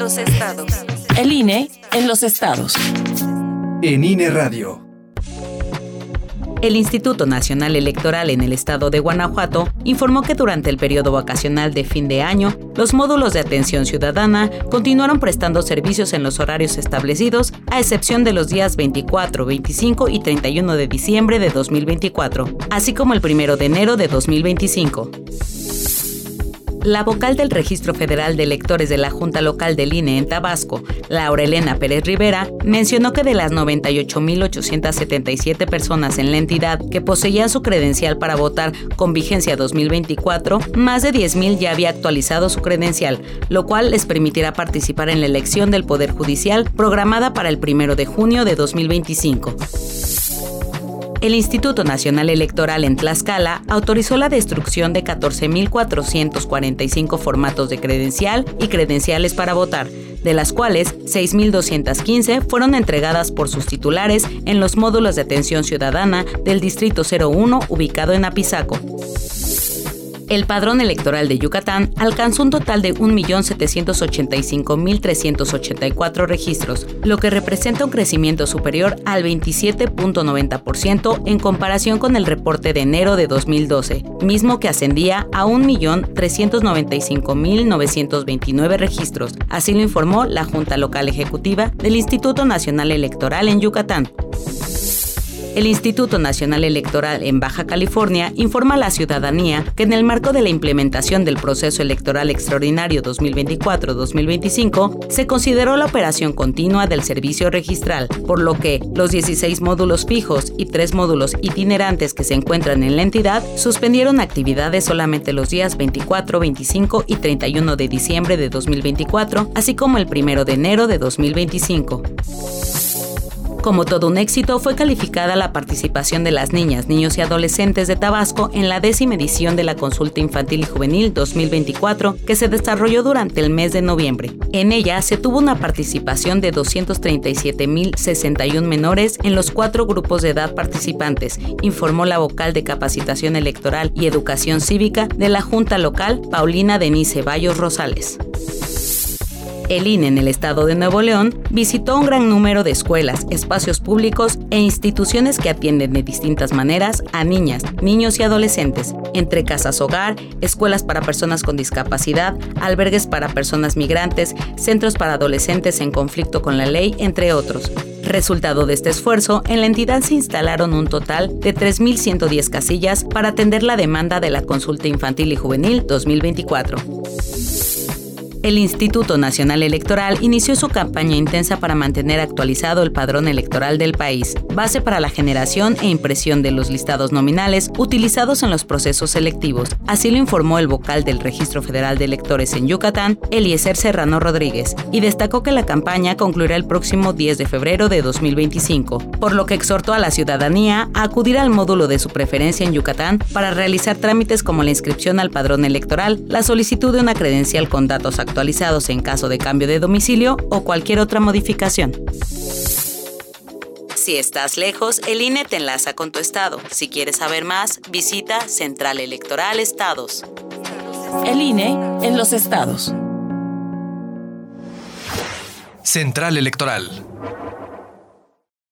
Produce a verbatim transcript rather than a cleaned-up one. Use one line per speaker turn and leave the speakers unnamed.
los estados. El I N E en los estados.
En I N E Radio.
El Instituto Nacional Electoral en el estado de Guanajuato informó que durante el periodo vacacional de fin de año, los módulos de atención ciudadana continuaron prestando servicios en los horarios establecidos, a excepción de los días veinticuatro, veinticinco y treinta y uno de diciembre de dos mil veinticuatro, así como el primero de enero de dos mil veinticinco. La vocal del Registro Federal de Electores de la Junta Local del I N E en Tabasco, Laura Elena Pérez Rivera, mencionó que de las noventa y ocho mil ochocientas setenta y siete personas en la entidad que poseían su credencial para votar con vigencia dos mil veinticuatro, más de diez mil ya había actualizado su credencial, lo cual les permitirá participar en la elección del Poder Judicial programada para el primero de junio de dos mil veinticinco. El Instituto Nacional Electoral en Tlaxcala autorizó la destrucción de catorce mil cuatrocientos cuarenta y cinco formatos de credencial y credenciales para votar, de las cuales seis mil doscientas quince fueron entregadas por sus titulares en los módulos de atención ciudadana del Distrito cero uno ubicado en Apizaco. El padrón electoral de Yucatán alcanzó un total de un millón setecientos ochenta y cinco mil trescientos ochenta y cuatro registros, lo que representa un crecimiento superior al veintisiete punto noventa por ciento en comparación con el reporte de enero de dos mil doce, mismo que ascendía a un millón trescientos noventa y cinco mil novecientos veintinueve registros. Así lo informó la Junta Local Ejecutiva del Instituto Nacional Electoral en Yucatán. El Instituto Nacional Electoral en Baja California informa a la ciudadanía que en el marco de la implementación del Proceso Electoral Extraordinario dos mil veinticuatro a dos mil veinticinco, se consideró la operación continua del servicio registral, por lo que los dieciséis módulos fijos y tres módulos itinerantes que se encuentran en la entidad suspendieron actividades solamente los días veinticuatro, veinticinco y treinta y uno de diciembre de dos mil veinticuatro, así como el primero de enero de dos mil veinticinco. Como todo un éxito, fue calificada la participación de las niñas, niños y adolescentes de Tabasco en la décima edición de la Consulta Infantil y Juvenil dos mil veinticuatro, que se desarrolló durante el mes de noviembre. En ella se tuvo una participación de doscientos treinta y siete mil sesenta y uno menores en los cuatro grupos de edad participantes, informó la vocal de Capacitación Electoral y Educación Cívica de la Junta Local, Paulina Denise Ceballos Rosales. El I N E en el estado de Nuevo León visitó un gran número de escuelas, espacios públicos e instituciones que atienden de distintas maneras a niñas, niños y adolescentes, entre casas hogar, escuelas para personas con discapacidad, albergues para personas migrantes, centros para adolescentes en conflicto con la ley, entre otros. Resultado de este esfuerzo, en la entidad se instalaron un total de tres mil ciento diez casillas para atender la demanda de la Consulta Infantil y Juvenil dos mil veinticuatro. El Instituto Nacional Electoral inició su campaña intensa para mantener actualizado el padrón electoral del país, base para la generación e impresión de los listados nominales utilizados en los procesos selectivos. Así lo informó el vocal del Registro Federal de Electores en Yucatán, Eliezer Serrano Rodríguez, y destacó que la campaña concluirá el próximo diez de febrero de dos mil veinticinco, por lo que exhortó a la ciudadanía a acudir al módulo de su preferencia en Yucatán para realizar trámites como la inscripción al padrón electoral, la solicitud de una credencial con datos actualizados, actualizados en caso de cambio de domicilio o cualquier otra modificación. Si estás lejos, el I N E te enlaza con tu estado. Si quieres saber más, visita Central Electoral Estados.
El I N E en los estados.
Central Electoral.